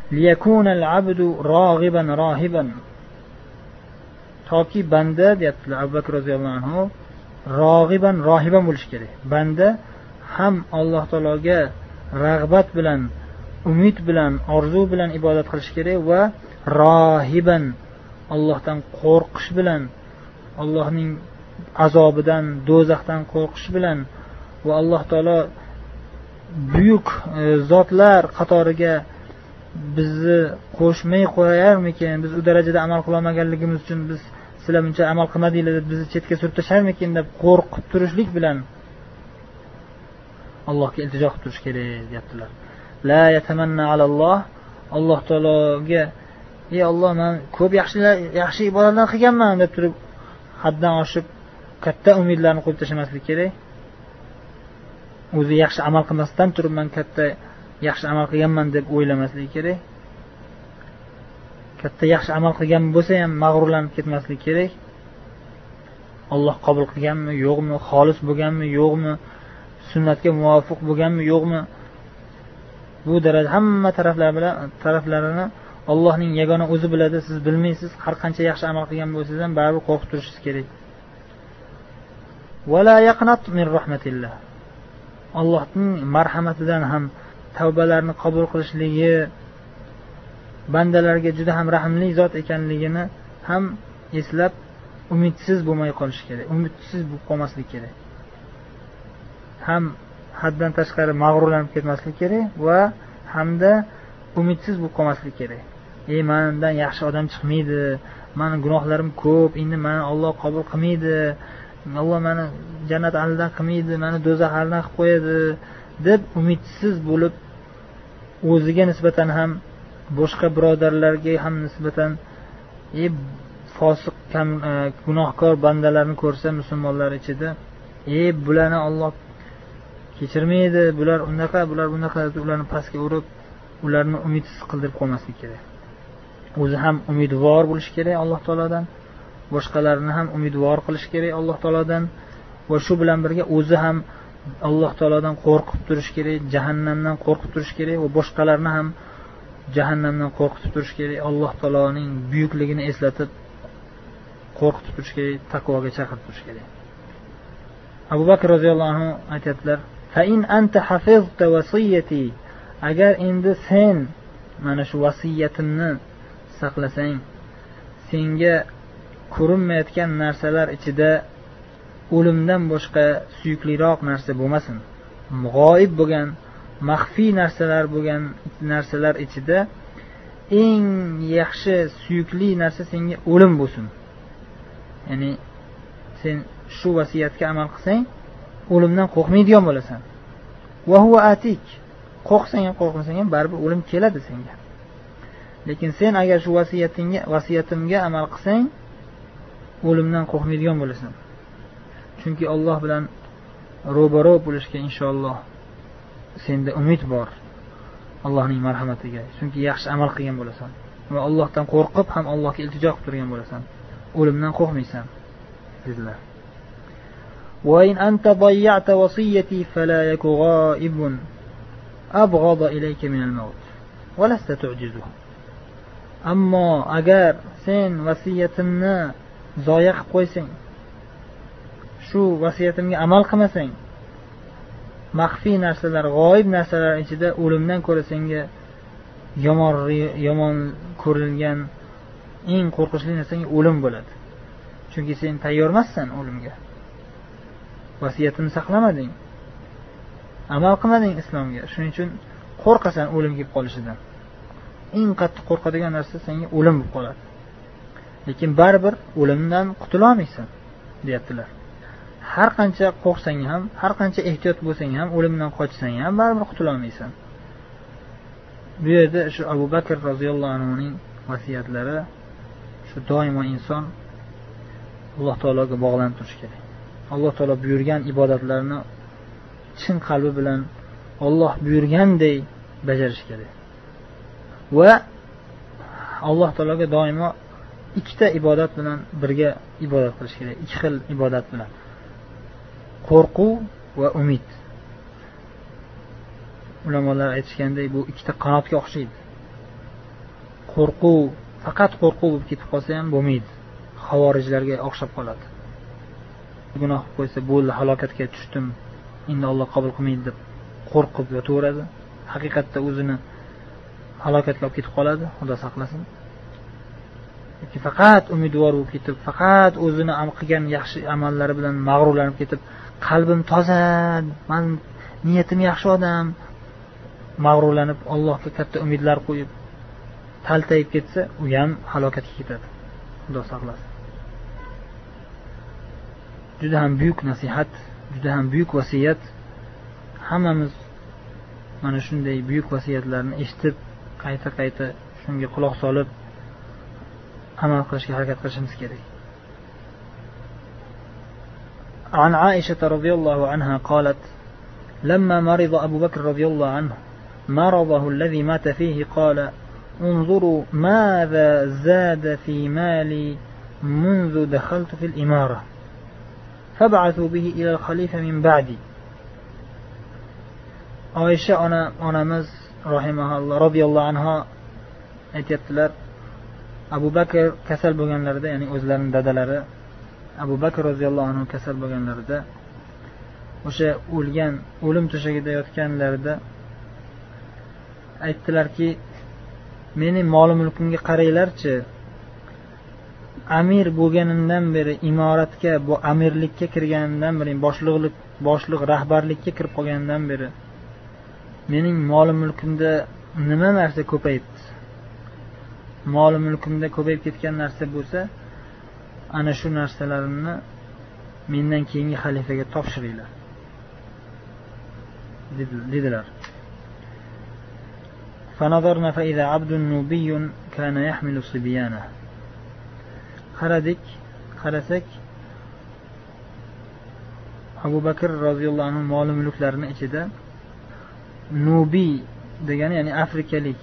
liyakuna al-abdu raghiban rahiban. Toki banda deyaptilar Abu Bakr roziyallohu anhu rag'iban rohiban bo'lish kerak. Banda ham Alloh taologa rag'bat bilan, umid bilan, orzu bilan ibodat qilish kerak va rohiban Allohdan qo'rqish bilan, Allohning azobidan, do'zaxdan qo'rqish bilan va Alloh taolo buyuk zotlar qatoriga bizni qo'shmay qo'yarmikin, biz u darajada amal qila olmaganligimiz uchun biz sizlar buncha amal qilmadinglar deb bizni chetga surib tasharmikin deb qo'rqib turishlik bilan Allohga iltijo qilib turish kerak deyaptilar. La yatamanna alalloh, Alloh taologa ey Alloh, men ko'p yaxshi ibodatlar qilganman deb turib haddan oshib katta umidlarni qo'yib tashlamaslik kerak. O'zi yaxshi amal qilmasdan turib men katta yaxshi amal qilganman deb o'ylamaslik kerak. Katta yaxshi amal qilgan bo'lsa ham mag'rurlanib ketmaslik kerak. Alloh qabul qilganmi, yo'qmi, xolis bo'lganmi, yo'qmi, sunnatga muvofiq bo'lganmi, yo'qmi? Bu daraja hamma taraflarini Allohning yagona o'zi biladi, siz bilmaysiz. Har qancha yaxshi amal qilgan bo'lsangiz ham baribir qo'rqib turishingiz kerak. Wala yaqnat min rahmatillah. Allohning marhamatidan ham tavbalarni qabul qilishligi, bandalarga juda ham rahimli zot ekanligini ham eslab umidsiz bo'lmay qolish kerak. Umidsiz bo'lib qolmaslik kerak. Ham haddan tashqari mag'rurlanib ketmaslik kerak va hamda umidsiz bo'lib qolmaslik kerak. Mendan yaxshi odam chiqmaydi, meni gunohlarim ko'p, endi meni Alloh qabul qilmaydi, Alloh meni jannat ahlidan qilmaydi, meni do'zax ahlidan qilib qo'yadi deb umidsiz bo'lib, o'ziga nisbatan ham boshqa birodarlarga ham nisbatan fosiq, gunohkor bandalarni ko'rsa musulmonlar ichida, bularni Alloh kechirmaydi, bular unaqa, bular bunaqa deb ularni pastga urib, ularni umidsiz qildirib qo'ymaslik kerak. O'zi ham umidvor bo'lish kerak Alloh taolodan, boshqalarni ham umidvor qilish kerak Alloh taolodan va shu bilan birga o'zi ham Alloh taolodan qo'rqib turish kerak, jahannamdan qo'rqib turish kerak va boshqalarni ham jahannamdan qo'rqitib turish kerak. Alloh taoloning buyukligini eslatib qo'rqitib turish kerak, taqvoga chaqirib turish kerak. Abu Bakr roziyallohu anhu aytadilar: "Fa in anta hafizta wasiyati", agar endi sen mana shu vasiyatimni saqlasang, senga ko'rinmayotgan narsalar ichida o'limdan boshqa suyukliroq narsa bo'lmasin, g'oyib bo'lgan, maxfiy narsalar ichida eng yaxshi suyukli narsa senga o'lim bo'lsin. Ya'ni sen shu vasiyatga amal qilsang, o'limdan qo'rqmaydigan bo'lasan. Va huwa atik. Qo'rqsang ham qo'rqmasang ham baribir o'lim keladi senga. Lekin sen agar shu vasiyatimga amal qilsang, o'limdan qo'rqmaydigan bo'lasan. Chunki Alloh bilan ro'baro bo'lishga inshaalloh senda umid bor. Allohning marhamatiga. Chunki yaxshi amal qilgan bo'lasan va Allohdan qo'rqib ham Allohga iltijo qilib turgan bo'lasan. O'limdan qo'rqmaysan. Dedilar. Wa in anta dayya'ta wasiyati fala yaku ghaibun abghada ilayka min al-maut wa lasta tu'jizuhu. Ammo agar sen vasiyatimni zoya qilib qo'ysang, shu vasiyatimga amal qilmasang, maxfiy narsalar, g'oyib narsalar ichida o'limdan ko'ra senga yomon ko'rilgan eng qo'rqinchli narsa o'lim bo'ladi. Chunki sen tayyor emassan o'limga. Vasiyatini saqlamading, amal qilmading islomga. Shuning uchun qo'rqasan o'lim kelib qolishidan. Eng qattiq qo'rqadigan narsa senga o'lim bo'lib qoladi. Lekin baribir o'limdan qutula olmaysan, deyaptilar. Har qancha qo'rqsang ham, har qancha ehtiyot bo'lsang ham, o'limdan qochsang ham baribir qutula olmaysan. Bu yerda shu Abu Bakr roziyallohu anhuning vasiyatlari shu doimo inson Alloh taologa bog'lanib turish kerak. Alloh taolo buyurgan ibodatlarni chin qalbi bilan Alloh buyurganday bajarish kerak. Va Alloh taologa doimo ikkita ibodat bilan birga ibodat qilish kerak. Ikki xil ibodat bilan. Qo'rquv va umid. Ulamolar aytishganday bu ikkita qanotga o'xshaydi. qo'rquv, faqat qo'rquv bo'lib ketib qolsa ham bo'lmaydi. Xavorijlarga o'xshab qoladi. Gunoh qilib qo'ysa, bo'ldi, halokatga tushdim, endi Alloh qabul qilmaydi deb qo'rqib yotaveradi. Haqiqatda o'zini halokatga olib ketib qoladi, Xudo saqlasin. Yoki faqat umidvor bo'lib ketib, faqat o'zini qilgan yaxshi amallari bilan mag'rurlanib ketib, qalbim toza, men niyatim yaxshi odam, mag'rurlanib Allohga katta umidlar qo'yib taltayib ketsa, u ham halokatga ketadi. Xudo saqlasin. Juda ham buyuk nasihat, juda ham buyuk vasiyat. Hammamiz mana shunday buyuk vasiyatlarni eshitib, qayta shunga quloq solib amal qilishga harakat qilishimiz kerak. عن عائشة رضي الله عنها قالت: لما مرض أبو بكر رضي الله عنه مرضه الذي مات فيه قال: انظروا ماذا زاد في مالي منذ دخلت في الإمارة فبعثوا به إلى الخليفة من بعدي. Oysha onamiz rahimahalloh radhiyallohu anha aytibdilar, Abu Bakr kasal bo'lganlarida, ya'ni o'zlarining dadalari Abu Bakr radhiyallohu anhu kasal bo'lganlarida, o'sha o'lim to'shagida yotganlarida aytdilarki, meni mol mulkimga qaranglarchi, amir bo'lganimdan beri, imoratga, bu amirlikka kirganimdan beri, boshliq rahbarlikka kirib qolganimdan beri mening mol mulkimda nima narsa ko'payibdi. Mol mulkimda ko'payib ketgan narsa bo'lsa, ana shu narsalarimni mendan keyingi xalifaga topshiringlar dedilar. فنظرنا فإذا عبد نوبي كان يحمل صبيانه. qarasak Abu Bakr roziyallohu anhu mol mulklarini ichida Nubiy degani, ya'ni afrikalik,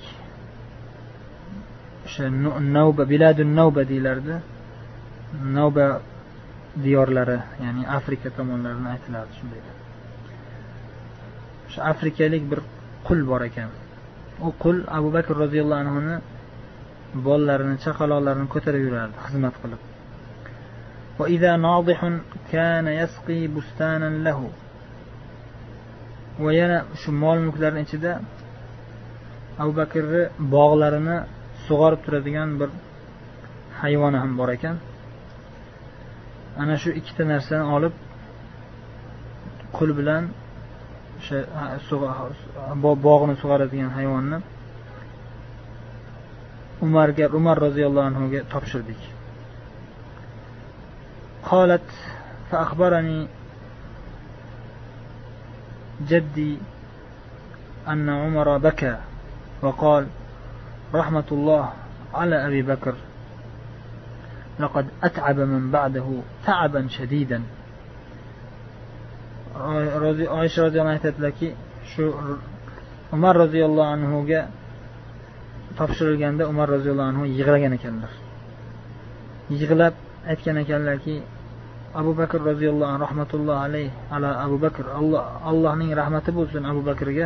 o'sha Navba, biladun Navba deyilardi. Navba diyorlari, ya'ni Afrika tomonlarini aytilardi shunday. O'sha afrikalik bir qul bor ekan. U qul Abu Bakr roziyallohu anhuni bolalarini, chaqaloqlarini ko'tarib yurardi, xizmat qilib. Va idza nadihun kana yasqi bustanan lahu. Va yana shu mol mulklarning ichida Abu Bakrning bog'larini sug'orib turadigan bir hayvoni ham bor ekan. Ana shu ikkita narsani olib qul bilan o'sha bog'ni sug'oradigan hayvonni Umar roziyallohu anhuga topshirdik. Qalat fa akhbarani جدي أن عمر بكى وقال: رحمة الله على أبي بكر لقد أتعب من بعده تعبا شديدا. Oysha roziyallohu anha aytadilarki, shu Umar roziyallohu anhuga topshirilganda Umar roziyallohu anhu yig'lagan ekanlar. Yig'lab aytgan ekanlarki, Abu Bakr roziyallohu anhu rahmatulloh alayhi ala Abu Bakr, Allohning rahmati bo'lsin Abu Bakrga.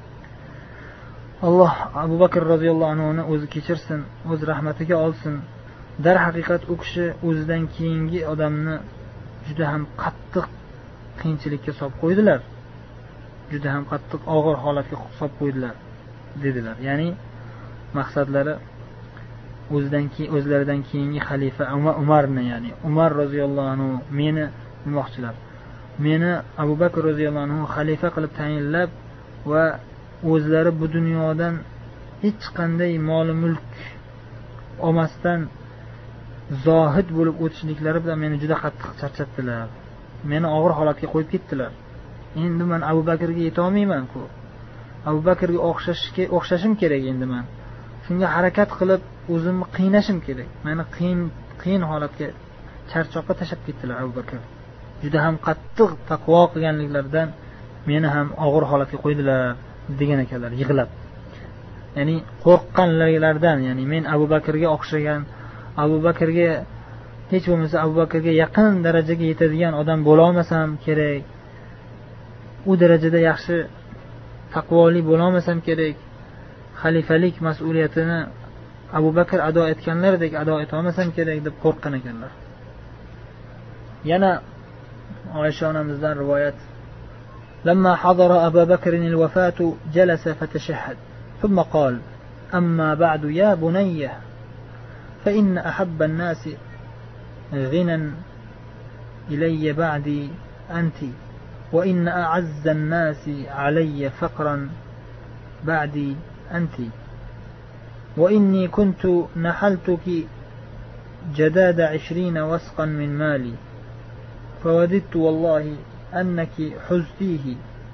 Alloh Abu Bakr roziyallohu anhuni o'zi kechirsin, o'z rahmatiga olsin. Dar haqiqat u kishi o'zidan keyingi odamni juda ham qattiq qiyinchilikka solib qo'ydilar. Juda ham qattiq og'ir holatga solib qo'ydilar dedilar. Ya'ni maqsadlari o'zlaridan keyingi xalifa Umarni, ya'ni Umar roziyallohu anhu meni demoqchilar. Meni Abu Bakr roziyallohu anhu xalifa qilib tayinlab va o'zlari bu dunyodan hech qanday mol mulk olmasdan zohid bo'lib o'tishliklari bilan meni juda qattiq charchatdilar. Meni og'ir holatga qo'yib ketdilar. Endi men Abu Bakrga yeta olmayman-ku. Abu Bakrga o'xshashim kerak endi men. Shunga harakat qilib o'zimni qiynashim kerak. Meni qiyin holatga, charchoqqa tashab ketdilar Abu Bakr. Juda ham qattiq taqvo qilganliklaridan meni ham og'ir holatga qo'ydilar degan ekanlar yig'lab. Ya'ni qo'rqqanlardan, ya'ni men Abu Bakrga o'xshagan, Abu Bakrga hech bo'lmasa Abu Bakrga yaqin darajaga yetadigan odam bo'la olmasam kerak. U darajada yaxshi taqvoli bo'la olmasam kerak. Xalifalik mas'uliyatini Abu Bakr ado etganlaridek ado etolmasam kerak deb qo'rqqan ekanlar. Yana Oysha onamizdan rivoyat: "Lamma hadara Abu Bakr al-wafat jalasa fatashahhad, thumma qala: Amma ba'du ya bunayya, fa inna ahabba an-nas ghinan ilayya ba'di anti, wa inna a'azza an-nas alayya faqran ba'di anti. وإني كنت نحلتك جداد 20 وسقا من مالي فوددت والله أنك حزتيه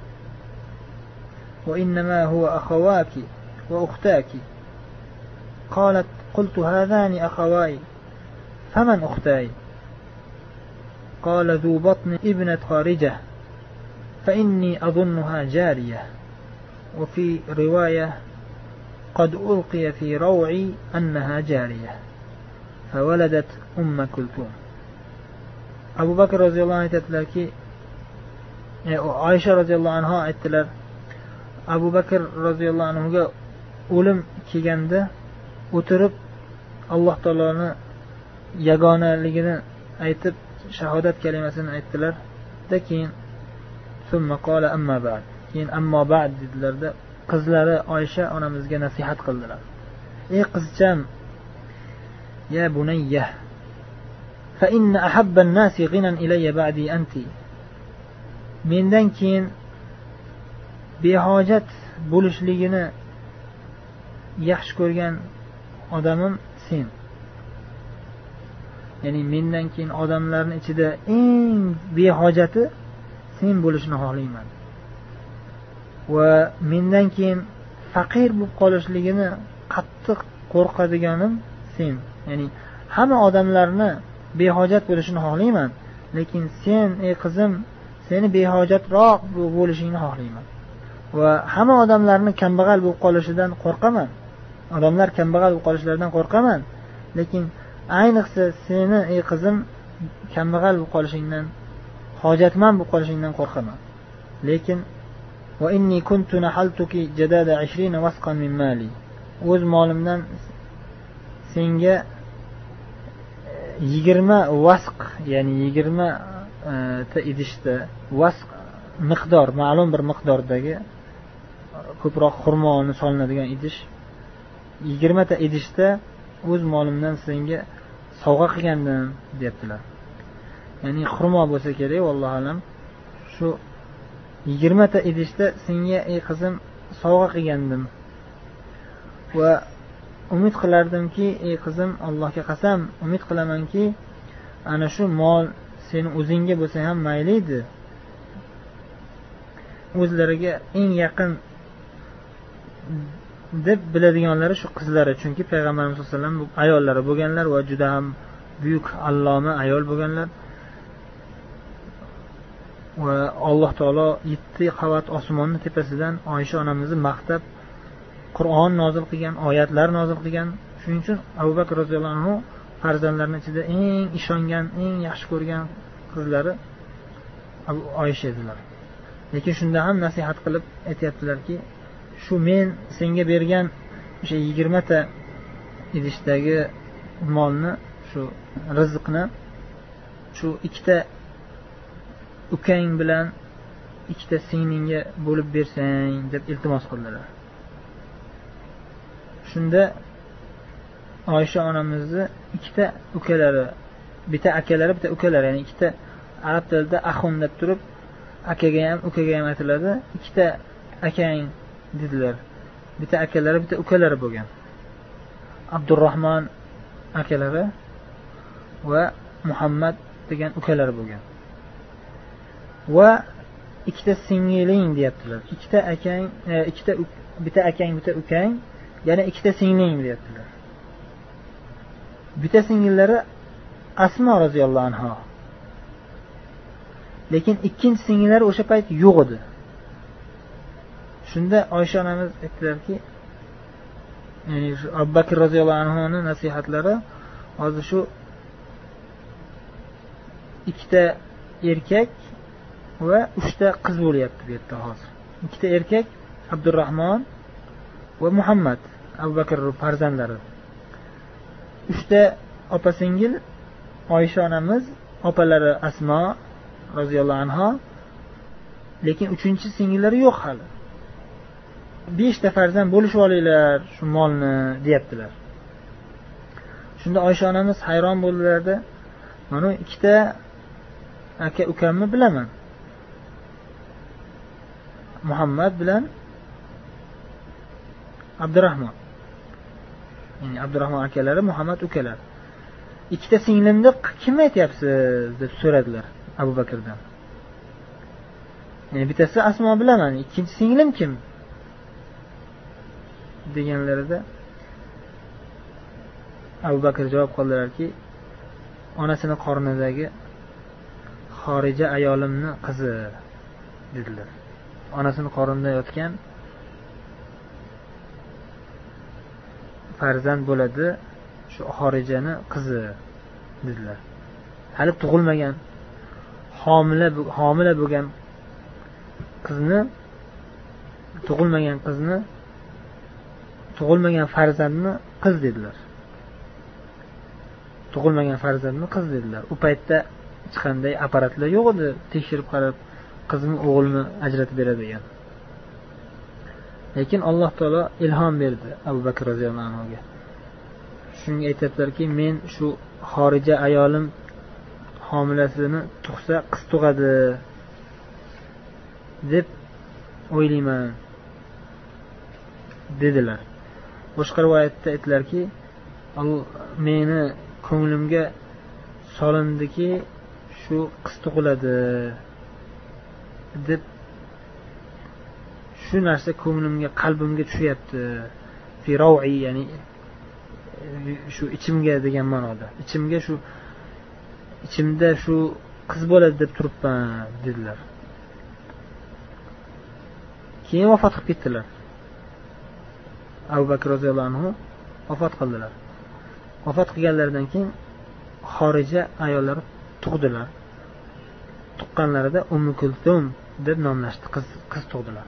وإنما هو أخواك وأختاك. قالت: قلت هذان أخواي فمن أختاي؟ قال: ذو بطن ابنة خارجة فإني أظنها جارية. وفي رواية: قد ألقي في روعي أنها جارية فولدت أم كلثوم. Abu Bakr roziyallohu anhu aytadilarki, Oysha roziyallohu anha aytdilar, Abu Bakr roziyallohu anhuga o'lim kelganda o'tirib Alloh taoloni yagonaligini aytib shahodat kalimasini aytdilar. Keyin summa qala amma ba'd, keyin ammo ba'd dedilarda qizlari Oysha onamizga nasihat qildilar. Ey qizcham, ya bunayya, fa inna ahabba an-nasi ghinan ilayya ba'di anti. Mendan keyin behojat bo'lishligini yaxshi ko'rgan odamim sen. Ya'ni mendan keyin odamlarning ichida eng behojati sen bo'lishni xohlayman. Va mendan keyin faqir bo'lib qolishligini qattiq qo'rqadiganim sen. Ya'ni hamma odamlarni behojat bo'lishini xohlayman, lekin sen ey qizim, seni behojatroq bo'lishingni xohlayman. Va hamma odamlarni kambag'al bo'lib qolishidan qo'rqaman. Odamlar kambag'al bo'lib qolishlaridan qo'rqaman, lekin ayniqsa seni ey qizim kambag'al bo'lib qolishingdan, hojatmand bo'lib qolishingdan qo'rqaman. Lekin va inni kuntu nahaltuki jadada 20 wasqan min mali. O'z molimdan senga 20 vasq, ya'ni 20 ta idishda, vasq miqdor, ma'lum bir miqdordagi ko'proq xurmoni solinadigan idish, 20 ta idishda o'z molimdan senga sovg'a qilgandim deyaptilar. Ya'ni xurmo bo'lsa kerak, vallohu alam, shu 20 ta idishda senga ey qizim sovg'a qilgandim. Va umid qilardimki, ey qizim, Allohga qasam, umid qilamanki, ana shu mol seni o'zingga bo'lsa ham mayli edi. O'zlariga eng yaqin deb biladiganlari shu qizlari, chunki payg'ambarimiz sollallohu alayhi vasallam ayollari bo'lganlar va juda ham buyuk alloma ayol bo'lganlar. Va Alloh taolo 7 qavat osmonni tepasidan Oysha onamizni maqtab Qur'on nozil qilgan, oyatlar nozil qilgan. Shuning uchun Abu Bakr roziyallohu anhu farzandlarining ichida eng ishongan, eng yaxshi ko'rgan qizlari Oysha edilar. Lekin shunda ham nasihat qilib aytayaptilarki, shu men senga bergan o'sha 20 ta idishdagi molni, shu rizqni shu 2 ta ukang bilan 2 ta singlingga bo'lib bersang deb iltimos qildilar. Shunda Oysha onamizni 2 ta ukalari, bitta akalari, bitta ukalari, ya'ni 2 ta arab tilida axun deb turib, akaga ham, ukaga ham aytiladi. 2 ta akang dedilar. Bitta akalari, bitta ukalari bo'lgan. Abdurrahmon akalari va Muhammad degan ukalari bo'lgan. Va 2 ta singling deyaptilar. 2 ta akang, bitta akang, bitta ukang, yana 2 ta singling deyaptilar. Bitta singillari Asma roziyallohu anha. Lekin ikkinchi singillari o'sha payt yo'q edi. Shunda Oysha onamiz aytdilarki, ya'ni Abu Bakr roziyallohu anhuning nasihatlari hozir shu 2 ta erkak va 3 ta qiz bo'lyapti bu yerda hozir. 2 ta erkak Abdurrahmon va Muhammad, Abu Bakr farzandlari. uchta opa singil, Oysha onamiz, opalari Asmo roziyallohu anha, lekin uchinchi singillari yo'q hali. 5 ta farzand bo'lishib olinglar shu molni deyaptilar. Shunda Oysha onamiz hayron bo'ldilarda, mana 2 ta aka ukamni bilaman. Muhammad bilan Abdurrahmon. Ya'ni Abdurrahmon akalari, Muhammad ukalari. 2 ta singlimni kim aytyapsiz deb so'radilar Abu Bakrdan. Ya'ni bittasi Asmo bilaman, ikkinchi singlim kim? deganlarida Abu Bakr javob qildilarki, onasini qornidagi xorija ayolimni qizi dedilar. Onasini qornida yotgan farzand bo'ladi, shu xorijani qizi dedilar. Hali tug'ilmagan, homila bo'lgan qizni, tug'ilmagan farzandni qiz dedilar. Tug'ilmagan farzandni qiz dedilar. U paytda hech qanday apparatlar yo'q edi, tekshirib qarab qizmi o'g'ilni ajratib beradigan. Lekin Alloh taolo ilhom berdi Abu Bakr roziyallohu anhuga. Shunga aytadilarki, men shu xorija ayolim homilasini tug'sa qiz tug'adi deb o'ylayman dedilar. Boshqa rivoyatda aytdilarki, meni ko'nglimga solindiki, shu qiz tug'iladi deb shu narsa ko'nglimga, qalbimga tushyapti. Fi raw'i, ya'ni shu ichimga degan ma'noda. Ichimda shu qiz bo'ladi deb turibman dedilar. Keyin vafot qilib ketdilar. Abu Bakr roziyallohu anhu vafot qildilar. Vafot qilganlaridan keyin xorija ayollari tug'dilar. Tuqqanlarida Ummu Kulthum deb nomlashdi, qiz tug'dilar.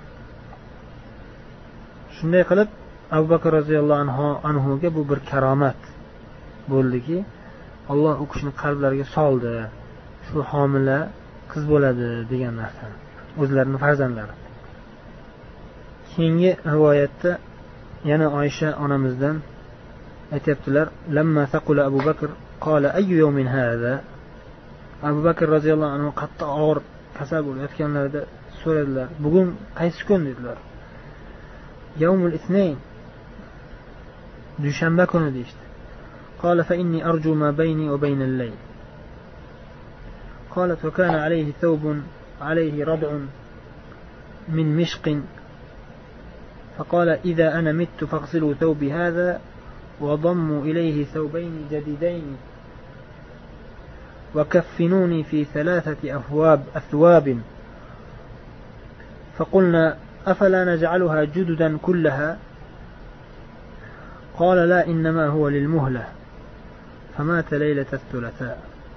Shunday qilib Abu Bakr roziyallohu anhuga bu bir karomat bo'ldiki, Alloh u kishini qalblariga soldi. Shu homila qiz bo'ladi degan narsa. O'zlarining farzandlari. Keyingi rivoyatda yana Oysha onamizdan aytibdilar, "Lamma saqula Abu Bakr qala ayyu yawmin hada?" Abu Bakr roziyallohu anhu qattiq og'ir kasal bo'layotganlarida so'radilar, "Bugun qaysi kun?" dedilar. "Yawmul ithnayn." Dushanba kuni deydi. "Qala fa inni arju ma bayni wa bayna al-layl." قالت وكان عليه ثوب عليه ربع من مشق فقال إذا أنا مت فاغسلوا ثوبي هذا وضموا إليه ثوبين جديدين وكفنوني في 3 أثواب فقلنا أفلا نجعلها جددا كلها قال لا إنما هو للمهلة فمات ليلة الثلاثاء.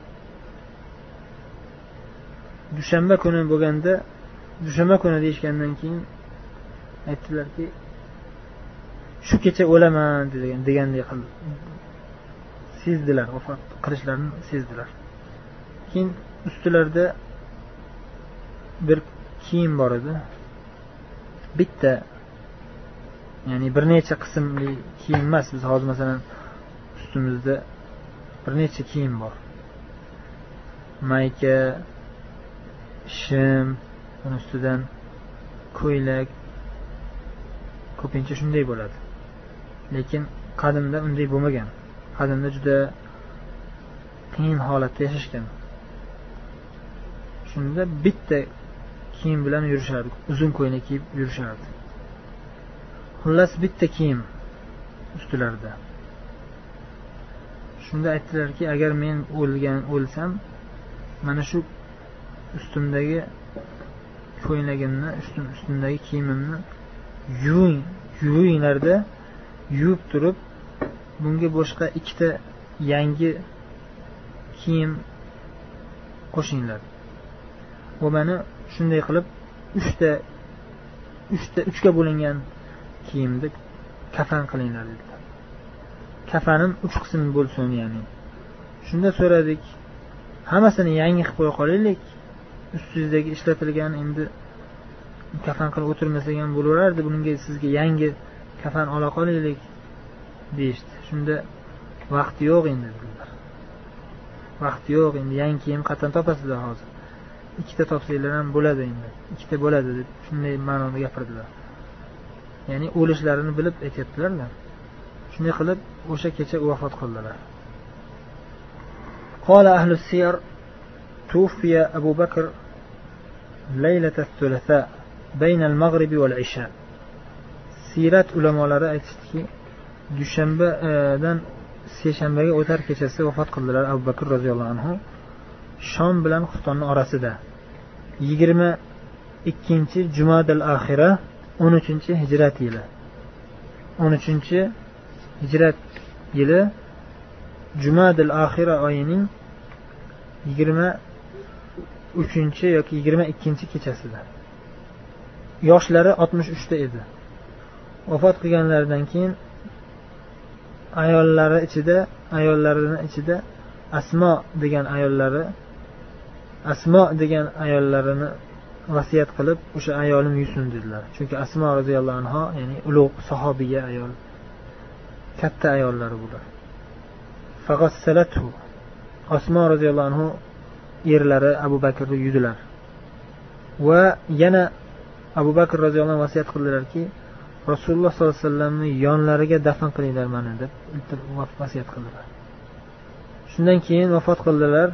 Dushanba kuni bo'lganda, dushanba kuni deyishgandan keyin aytdilarki, shu kecha o'laman degandek qildi. Sezdilar, vafot qilishlarini sezdilar. Keyin ustilarida bir kiyim bor edi. Bitta, ya'ni bir necha qismli kiyim emas. Biz hozir masalan ustimizda bir necha kiyim bor. Mayka, shim, uning ustidan ko'ylak, ko'pincha shunday bo'ladi. Lekin qadimda unday bo'lmagan. Qadimda juda qiyin holatda yashashgan. Shunda bitta kiyim bilan yurishardi, uzun ko'ylak kiyib yurishardi. Xullas bitta kiyim ustilarida. Shunda aytdilarki, agar men o'lsam, mana shu ustimdagi ko'ylagimni, ustimdagi kiyimimni yuvinglarda, yuvib turib, bunga boshqa 2 ta yangi kiyim qo'shinglar. Va meni shunday qilib 3 ga bo'lingan kiyimni kafan qilinglar dedilar. kafanim 3 qism bo'lsin, ya'ni. Shunda so'radik, hammasini yangi qilib qo'ya qolaylik. Ustingizdagi ishlatilgan endi kafan qilib o'tirmasak ham bo'lardi, bunga sizga yangi kafan ola qolaylik deyishdi. Shunda vaqt yo'q endi dedilar. Vaqt yo'q endi, yangi kiyim qatdan topasizlar hozir. Ikkita topsanglar ham bo'ladi endi. Ikkita bo'ladi deb shunday ma'noda gapirdilar. Ya'ni o'lishlarini bilib aytibdilar. Shunday qilib o'sha kecha vafot qildilar. قال أهل السير توفي أبو بكر ليلة الثلاثاء بين المغرب والعشاء. Sirat ulamolari aytishdiki, dushanbadan seshanbaga o'tar kechasi vafot qildilar Abu Bakr roziyallohu anhu. Shom bilan Xuftonning orasida 22-Jumadal Axira 13-hijrat yili. 13-hijrat yili Jumadal Axira oyining 23 yoki 22-kechasida. Yoshlari 63 da edi. Vafot qilganlaridan keyin ayollarining ichida Asmo degan ayollarini vasiyat qilib, o'sha ayolim yusin dedilar. Chunki Asmo roziyallohu anha, ya'ni ulug' sahobiya ayol, katta ayollari bular. Fag'assalatu. Asmo roziyallohu anhu erlari Abu Bakrni yudilar. Va yana Abu Bakr roziyallohu anhu vasiyat qildilarki, Rasululloh sollallohu alayhi vasallamni yonlariga dafn qilinglar meni deb vasiyat qildilar. Shundan keyin vafot qildilar.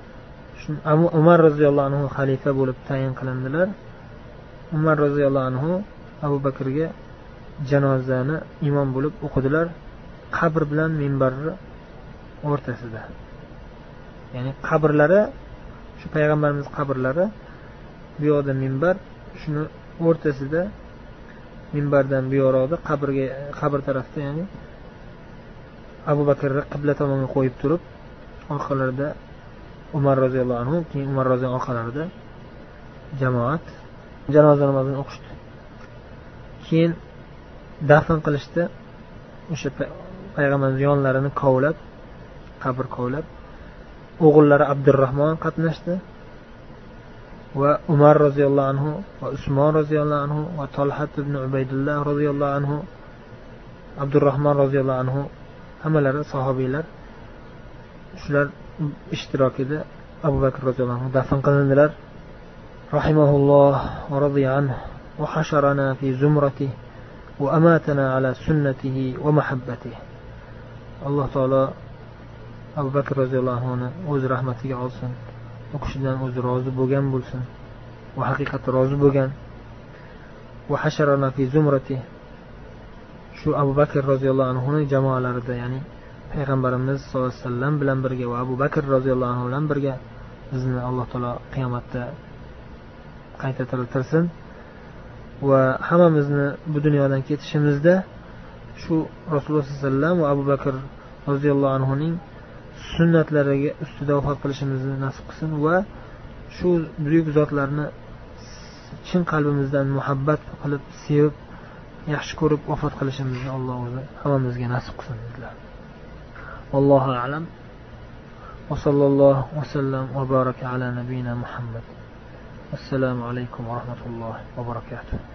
Umar roziyallohu anhu xalifa bo'lib tayin qilindilar. Umar roziyallohu anhu Abu Bakrga janozani imom bo'lib o'qidilar, qabr bilan minbarni o'rtasida. Ya'ni qabrlari, shu payg'ambarimiz qabrlari, bu yoqda minbar, shuni o'rtasida, minbardan bu yoqda qabr tarafda, ya'ni Abu Bakrni qibla tomonga qo'yib turib, orqalarida Umar roziyallohu anhu, keyin Umar roziyallohu orqalarida jamoat janoza namozini o'qishdi. Keyin dafn qilishdi. O'sha payg'ambarimiz yonlarini kovlab, qabr kovlab, o'g'illari Abdurrahmon qatnashdi va Umar roziyallohu anhu va Usmon roziyallohu anhu va Talhat ibn Ubaydullah roziyallohu anhu, Abdurrahmon roziyallohu anhu, hammalari sahobiylar. Shular ishtirokida Abu Bakr roziyallohu anhu dafn qilindilar. Rahimahulloh va radiya anhu va hasharana fi zumratihi va amatana ala sunnatihi va mahabbatihi. Alloh taolo Abu Bakr roziyallohu anhuni o'z rahmatiga olsin. U kishidan o'zi rozi bo'lgan bo'lsin va haqiqatda rozi bo'lgan. Va hasharana fi zumratihi. Shu Abu Bakr roziyallohu anhuning jamoalarida, ya'ni payg'ambarimiz sollallohu alayhi vasallam bilan birga va Abu Bakr roziyallohu anhu bilan birga bizni Alloh taolo qiyomatda qayta tiriltirsin va hammamizni bu dunyodan ketishimizda shu Rasululloh sollallohu alayhi vasallam va Abu Bakr roziyallohu anhuning sunnatlariga ustida vafot qilishimizni nasib qilsin va shu buyuk zotlarni chin qalbimizdan muhabbat qilib, sevib, yaxshi ko'rib vafot qilishimizni Alloh o'zi hammamizga nasib qilsin dedilar. Allohu a'lam. Va sallallohu va sallam va baraka ala nabiyina Muhammad. Assalomu alaykum va rahmatullohi va barakatuh.